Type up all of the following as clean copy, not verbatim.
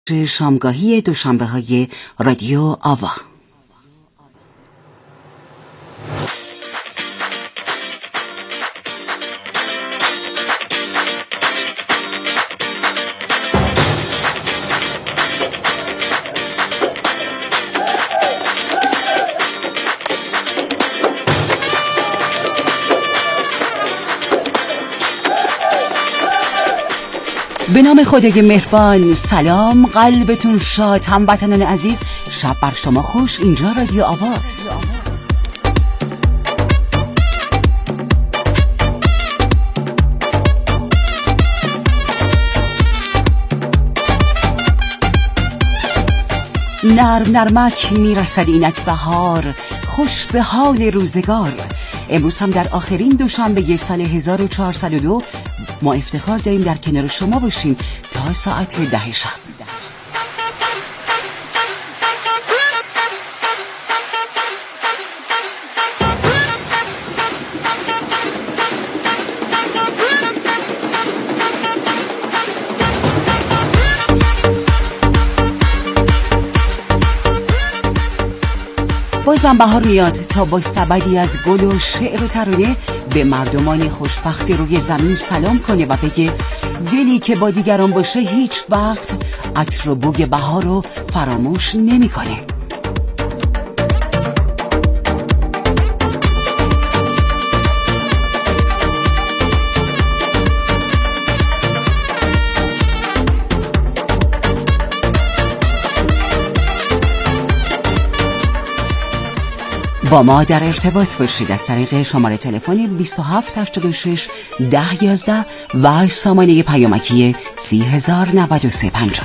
شامگاهی دوشنبه‌های رادیو آوا. به نام خدای مهربان. سلام، قلبتون شاد هموطنان عزیز، شب بر شما خوش. اینجا رادیو آواست. نرم نرمک میرسد اینک بهار، خوش به حال روزگار. امروز هم در آخرین دوشنبه سال 1402 ما افتخار داریم در کنار شما باشیم تا ساعت 10 شب. بازم بهار میاد تا با سبدی از گل و شعر و ترانه به مردمان خوشبخت روی زمین سلام کنه و بگه دلی که با دیگران باشه هیچ وقت عطر و بوی بهار رو فراموش نمیکنه. با ما در ارتباط باشید از طریق شماره تلفن 2786 1011 و سامانه پیامکی 309350.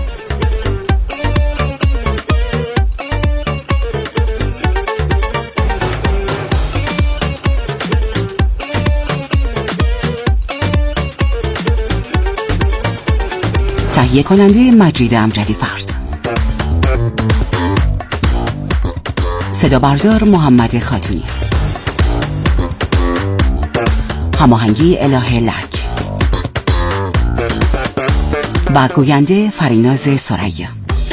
تهیه کننده مجید امجدی فرد، صدا بردار محمد خاتونی، هماهنگی الهه لک و گوینده فریناز سریا.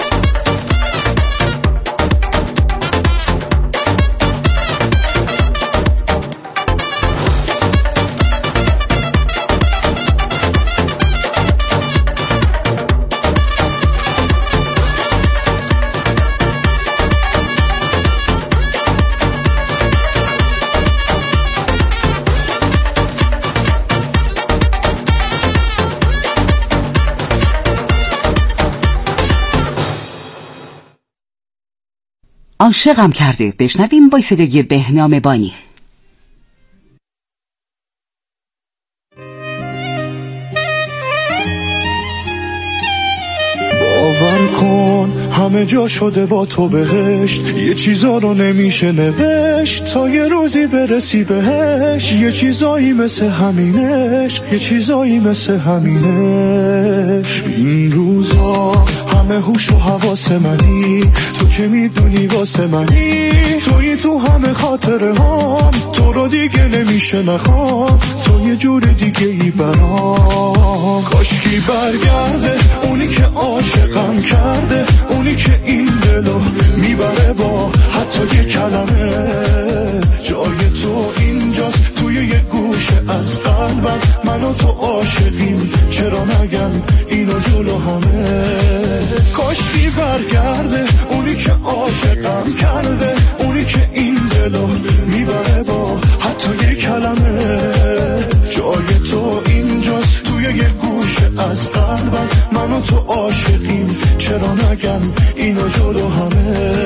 عاشقم کرده، بشنویم با صدای بهنام بانی. باور کن همه جا شده با تو بهشت، یه چیزا رو نمیشه نوشت تا یه روزی برسی بهش. یه چیزایی مثل همینش، یه چیزایی مثل همینش. این روزا همه هوش و حواس منی، تو که میدونی واسه منی، تویی تو همه خاطره هام، تو رو دیگه نمیشه نخوام، تو یه جور دیگه ای برام. کاشکی برگرده اونی که عاشقم کرده، اونی که این دلو میبره با حتی یه کلمه. جای تو اینجاست توی یه گوشه از قلبم، من و تو عاشقیم چرا نگم اینو جلو همه. کاشکی برگرده اونی که عاشقم کرده، اونی که این دلو میبره با حتی یه کلمه. جای تو اینجاست توی یه گوشه از قلبم، من و تو عاشقیم چرا نگم اینو جلو همه.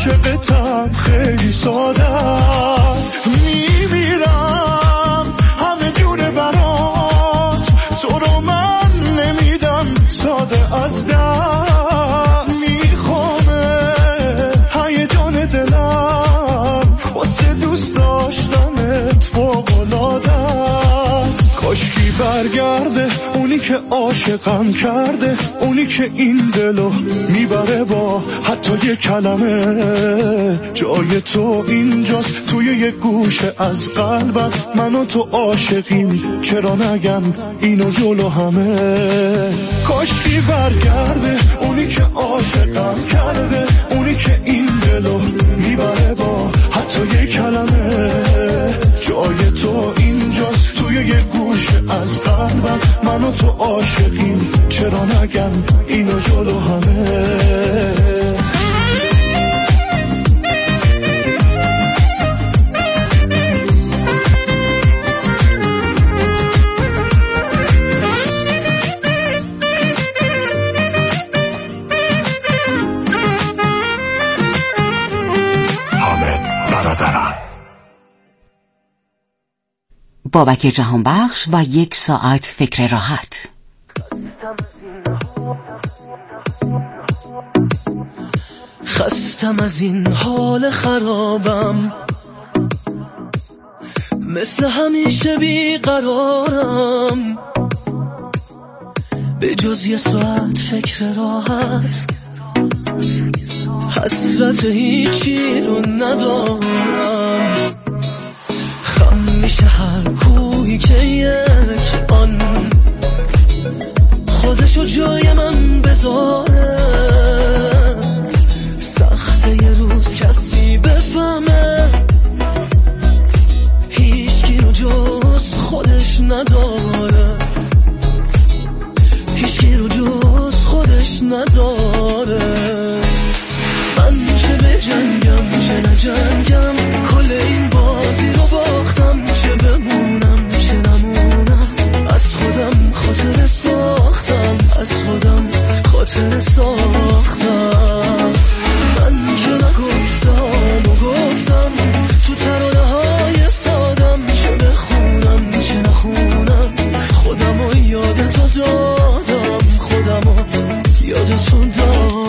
عاشقتم خیلی ساده است. میمیرم همه جوره برات، تو رو من نمیدم ساده از دست. میخوامه هیجان دلم واسه دوست داشتنت فوق‌العاده است. کاشکی برگرده اونی که عاشقم کرده، اونی که این دلو میبره با حتی یه کلمه. جای تو اینجاست توی یه گوشه از قلبم، من و تو عاشقیم چرا نگم اینو جلو همه. کاشکی برگرده اونی که عاشقم کرده، اونی که این دلو میبره با حتی یه کلمه. جای تو اینجاست توی یه گوشه از قلبم، من و تو عاشقیم چرا نگم اینو جلو همه. بابک جهانبخش و 1 ساعت فکر راحت. خستم از این حال خرابم، مثل همیشه بیقرارم، به جز 1 ساعت فکر راحت، حسرت هیچی رو ندارم. خم میشه هر کوهی که یک آن خودشو جای من بذاره. سخته یه روز کسی بفهمه هیچکی رو جز خودش نداره، هیچکی رو جز خودش نداره. من چه بجنگم چه نجنگم، کل این بازی رو باختم، چه بمونم چه نمونم، از خودم خاطر ساختم، از خودم خاطر ساختم. من که نگفتم و گفتم تو ترانه های سادم، چه بخونم چه نخونم، خودم رو یاد تو دادم، خودم رو یاد تو دادم.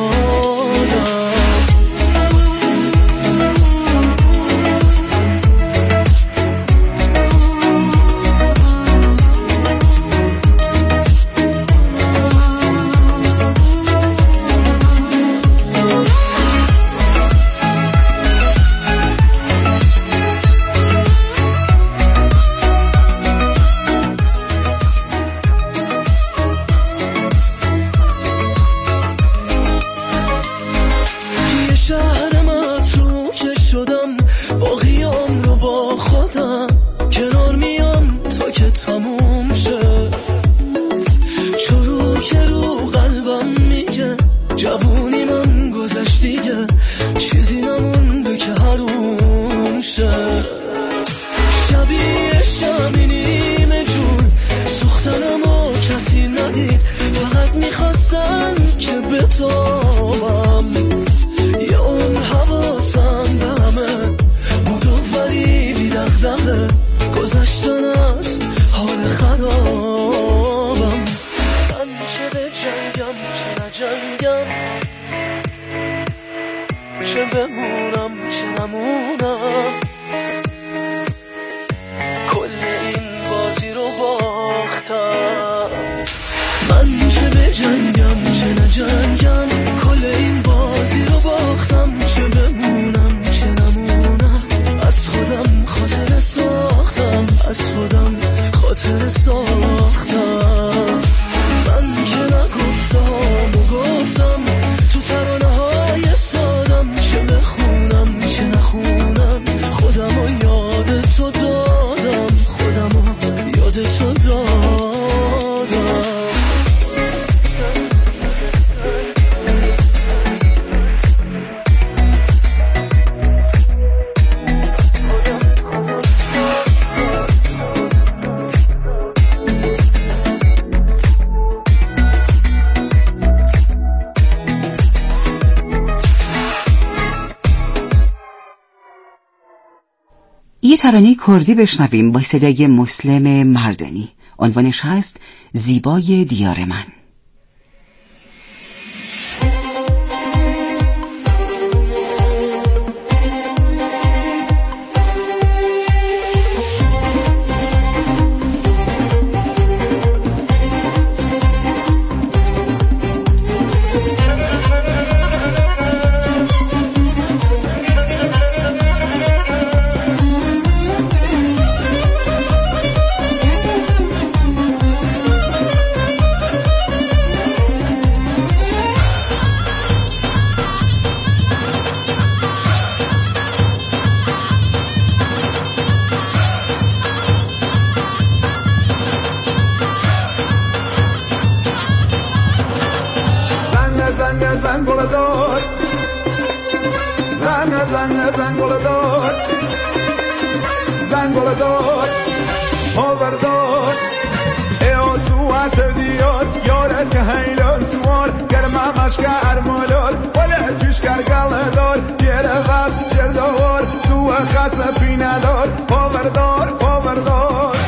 یه ترانه کردی بشنویم با صدای مسلم مردانی. عنوانش هست زیبای دیار من. زن گل دار زن گل دار زن گل دار پاوردار ای سوات دیار یارت هیلان سوار گرم مشک ارمالار ولی توش کرگل دار گره غز جردوار دو خاص پینه دار پاوردار پاوردار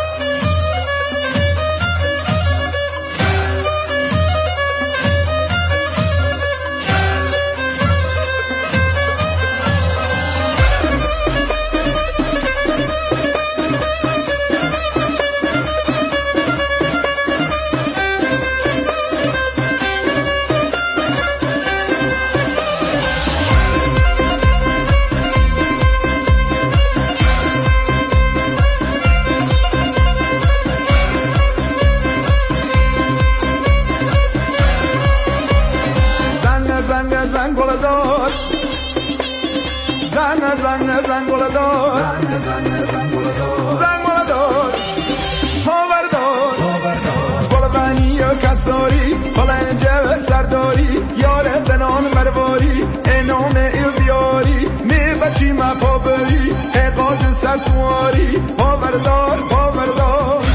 زن گل دار زن گل دار زن گل دار پاوردار گلبانی و کساری پلنجه سرداری یار دنان مرواری انام ایدیاری می بچی ما پابری اقاج سسواری پاوردار پاوردار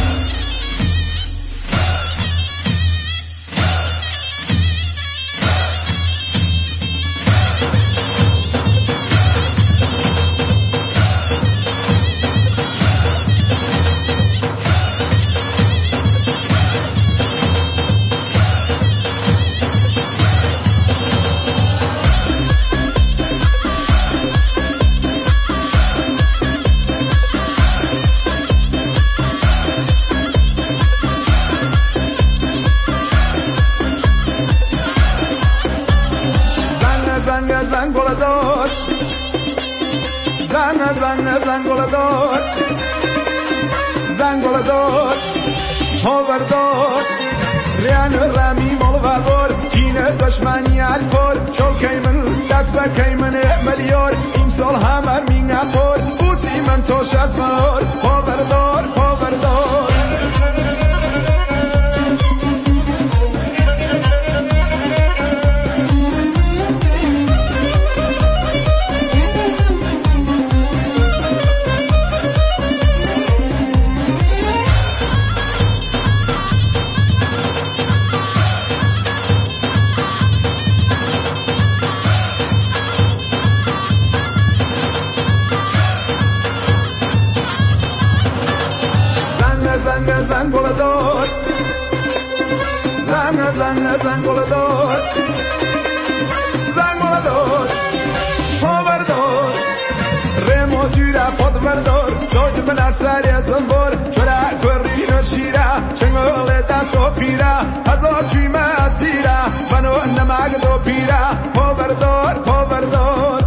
زن گل دار زن گل دار زن گل دار پاوردار ریان رامی مال بابار کینه دشمنی الپر چوکی من دست بکی من ملیار امسال همر مینه پر بوسی من توش از مار پاوردار پاوردار زن گل دار زن گل دار زن گل دار پاوردار رمو دیره پاد بردار ساج بنر سری زنبار چرا کری نشیره چنگل دست و پیره هزار چیمه اسیره منو نمک دو پیره پاوردار پاوردار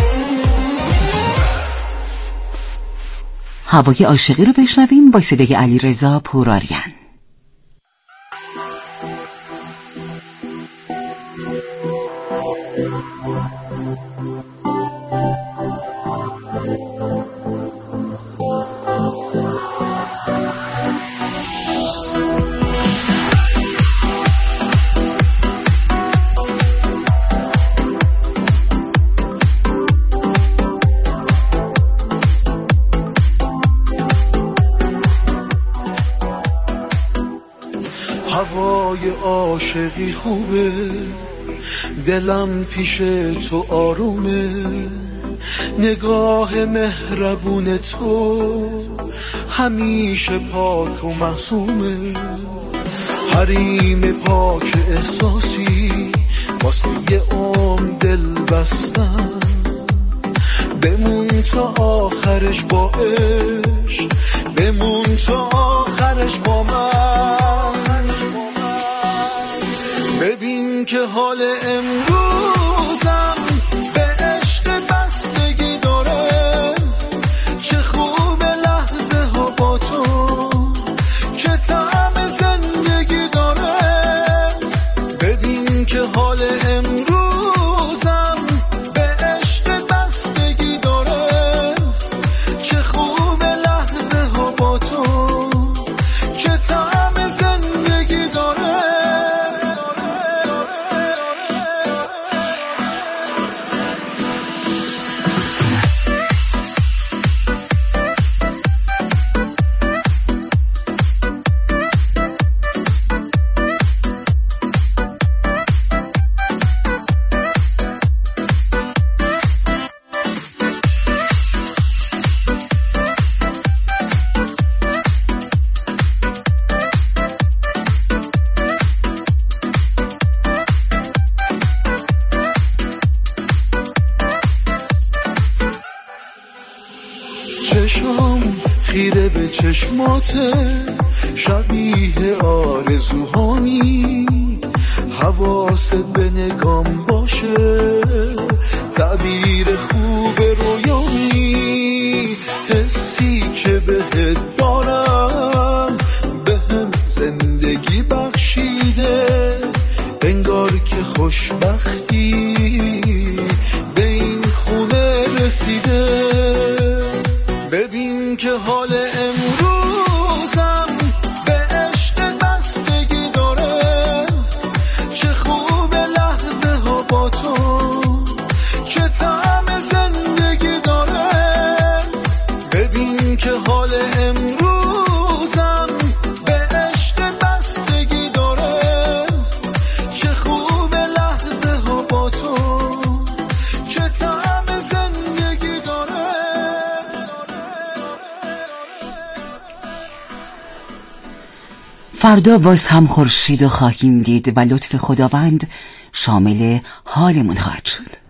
هوای عاشقی رو بشنویم با صدای علیرضا پوراریان. هوای عاشقی خوبه دلم پیش تو آرومه نگاه مهربون تو همیشه پاک و معصومه، حریم پاک احساسی واسه یه عمر دل بستن، بمون تا آخرش با عشق، بمون تا آخرش با من. ببین که حال امروزم به عشق بستگی داره، چه خوب لحظه ها با تو که طعم زندگی داره. ببین که حال امروزم به عشق بستگی داره، چه خوب لحظه ها با تو که طعم زندگی داره. چشم خیره به چشماته، شبیه آرزوهامی، حواست به نگام باشه، تعبیر خوب رویامی. حسی که بهت دارم بهم زندگی بخشیده، انگار که خوشبختی به این خونه رسیده. ببین که حال امروزم به عشق بستگی داره، چه خوب لحظه ها با تو که طعم زندگی داره. ببین که حال امروزم به عشق بستگی داره، چه خوب لحظه ها با تو که طعم زندگی داره. فردا باز هم خورشید خواهیم دید و لطف خداوند شامل حالمون خواهد شد.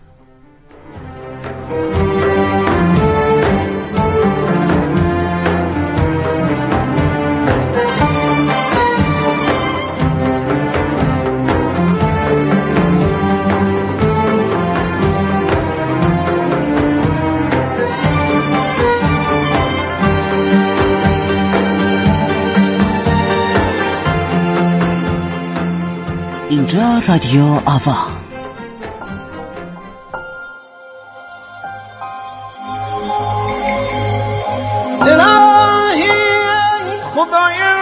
اینجا رادیو آوا. الهی خدایا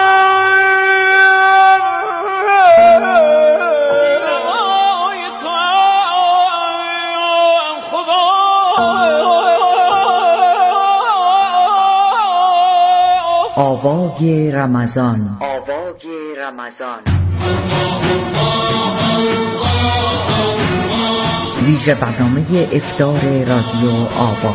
آوای رمضان. ویژه برنامه افطار رادیو آوا.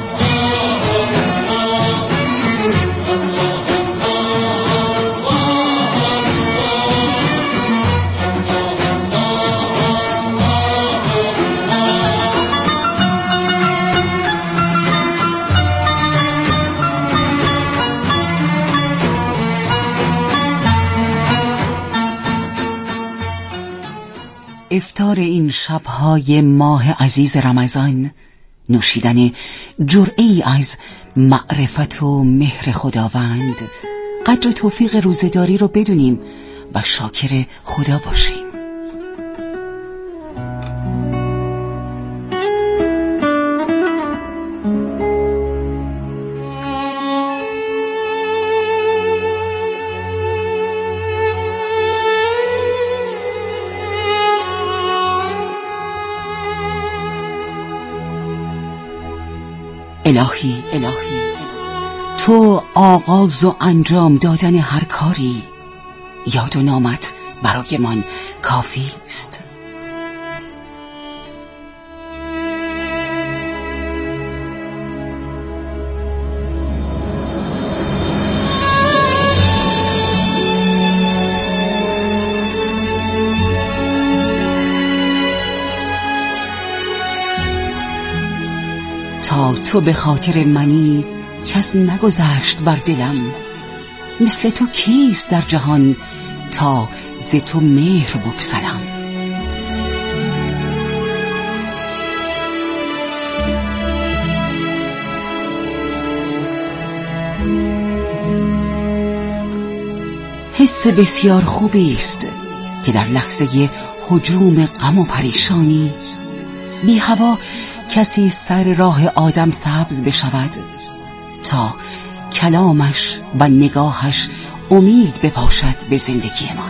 افطار این شب‌های ماه عزیز رمضان، نوشیدن جرعه‌ای از معرفت و مهر خداوند، قدر توفیق روزه‌داری رو بدونیم و شاکر خدا باشیم. الهی تو آغاز و انجام دادن هر کاری، یاد و نامت برای من کافی است. تو به خاطر منی کس نگذشت بر دلم. مثل تو کیست در جهان تا ز تو مهر بگسلم. حس بسیار خوبی است که در لحظه هجوم غم و پریشانی بی هوا کسی سر راه آدم سبز بشود تا کلامش و نگاهش امید بپاشد به زندگی من.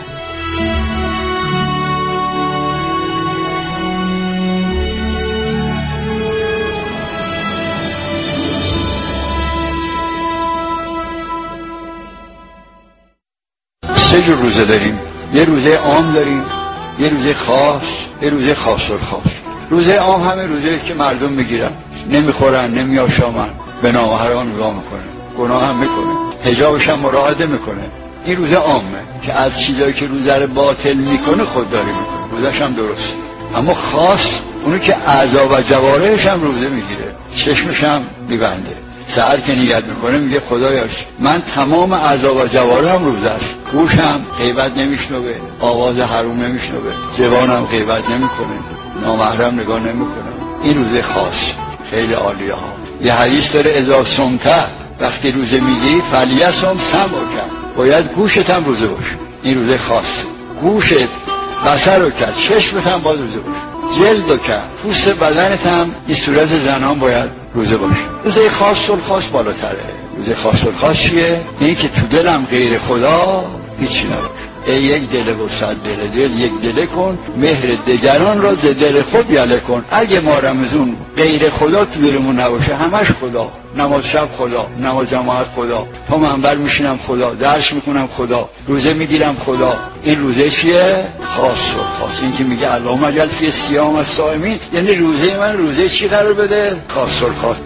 سه جور روزه داریم. یه روزه عام داریم، یه روزه خاص، یه روزه خاص الخاص. روزه عام همه روزه که مردم میگیرن، نمیخورن، نمیآشامن، به نامحرم نگاه میکنن، گناه هم میکنه، حجابش هم مراعات میکنه. این روزه عامه که از چیزایی که روزه رو باطل میکنه خودداری میکنه، روزش هم درست. اما خاص اونو که اعضا و جوارحش هم روزه میگیره، چشمش هم میبنده، سحر که نیت میکنه میگه خدایاش من تمام اعضا و جوارحم روزه است، گوشم غیبت نمیشنوه، آواز حروم نمیشنوه، زبانم غیبت نمیکنه، نامحرم نگاه نمیکنه. این روزه خاص خیلی عالیه ها. یه حدیث داره اذا صمت، وقتی روزه میگیری فلیصم سمعک، باید گوشت هم روزه باشه. این روزه خاص. گوشت، بصر رو کرد، چشمت هم باید روزه باشه، جلد رو کرد، پوست بدنت هم این صورت زنان باید روزه باشه. روزه خاص الخاص بالاتره. روزه خاص الخاص چیه؟ این که تو دلم غیر خدا هیچی نباشه. ای یک دل و صد دل، یک دل کن، مهر دگران را ز دل خود یله کن. اگه ما رمزون غیر خدا تو دلمون نباشه، همش خدا، نماز شب خدا، نماز جماعت خدا، تا منبر میشینم خدا، درس میکنم خدا، روزه میگیرم خدا. این روزه چیه؟ خاص و خاص. این که میگه اللهم اجعل فی الصیام الصائمین، یعنی روزه من روزه چی قرار بده؟ خاص و خاص.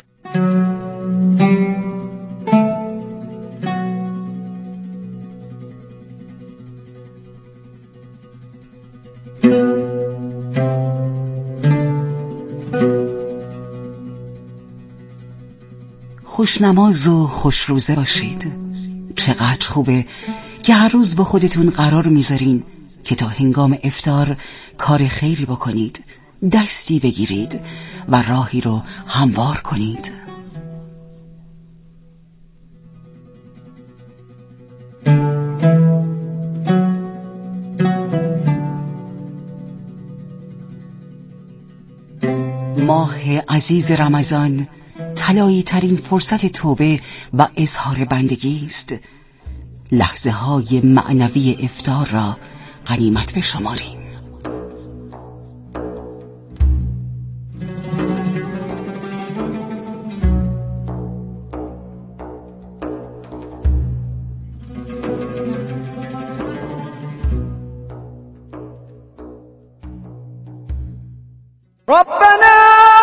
خوشنماز و خوشروزه باشید. چقدر خوبه که هر روز با خودتون قرار میذارین که تا هنگام افطار کار خیری بکنید، دستی بگیرید و راهی رو هموار کنید. ماه عزیز رمضان طلایی ترین فرصت توبه و اظهار بندگی است. لحظه های معنوی افطار را غنیمت بشماریم. ربنا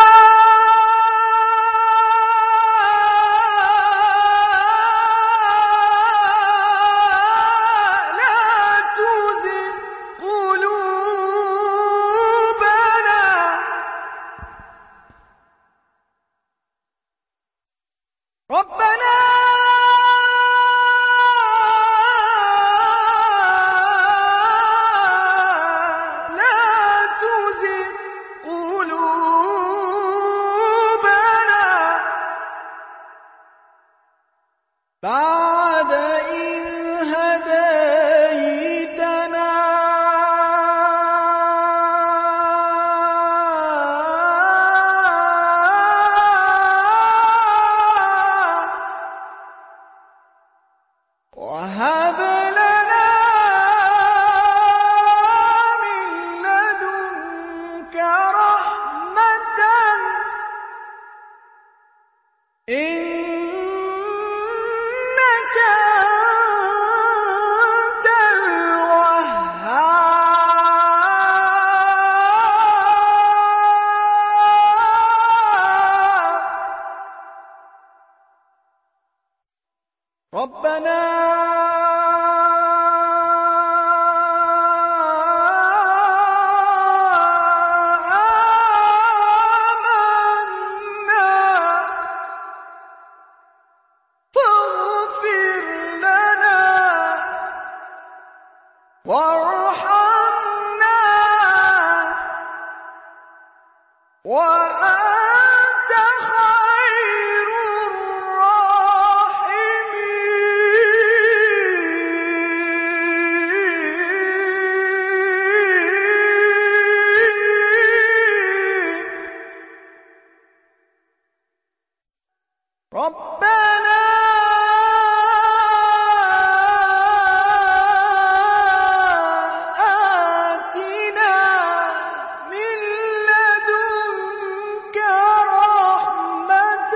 بعد إذ هديتنا وهب لنا من لدنك رحمة ربنا آمنا وارحمنا وأنت خير الراحمين ربنا آتنا من لدنك رحمة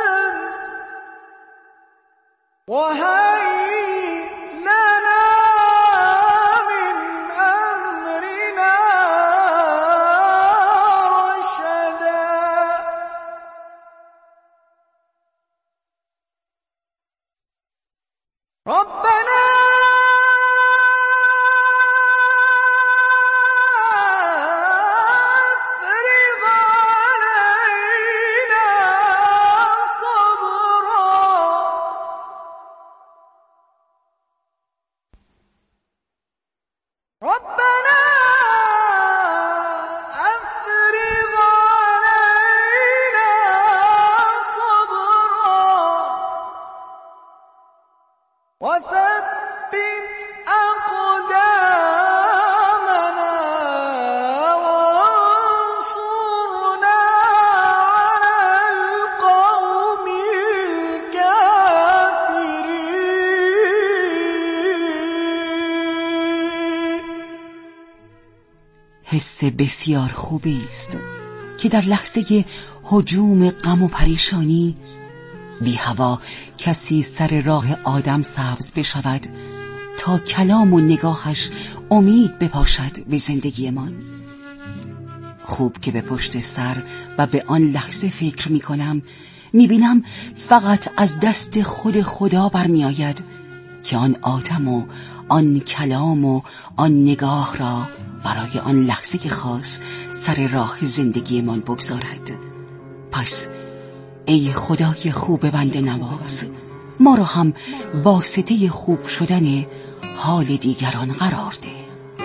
وهيئ لنا من أمرنا رشدا ربنا افرغ علينا صبرا ربنا افرغ علينا صبرا وثبت أقدامنا وانصرنا على القوم الكافرين حس بسیار خوبی است که در لحظه هجوم غم و پریشانی بی هوا کسی سر راه آدم سبز بشود تا کلام و نگاهش امید بپاشد به زندگیمان. خوب که به پشت سر و به آن لحظه فکر می کنم می بینم فقط از دست خود خدا برمی آید که آن آدم و آن کلام و آن نگاه را برای آن لحظه خاص سر راه زندگیمان بگذارد. پس ای خدای خوب بنده نواز، ما را هم واسطه خوب شدن حال دیگران قرار ده.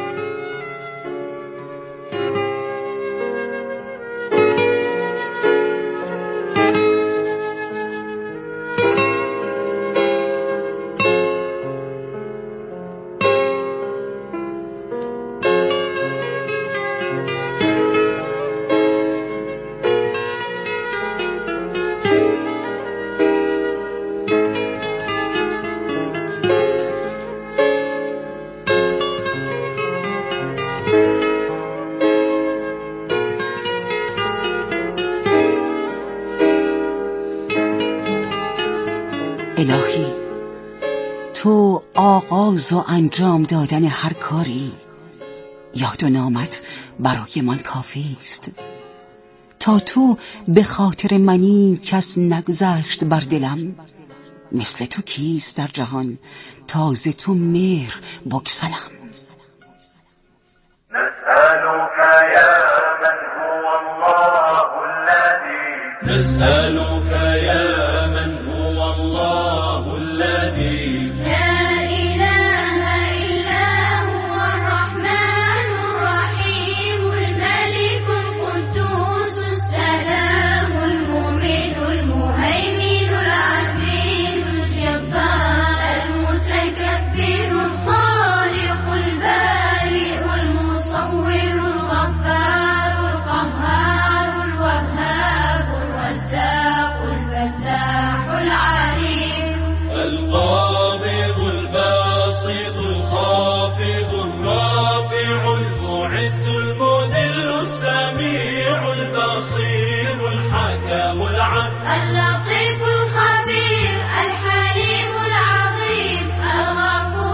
الهی، تو آغاز و انجام دادن هر کاری، یاد و نامت برای من کافی است. تا تو به خاطر منی کس نگذشت بر دلم، مثل تو کیست در جهان تازه تو مهر بگسلم. نسألك يا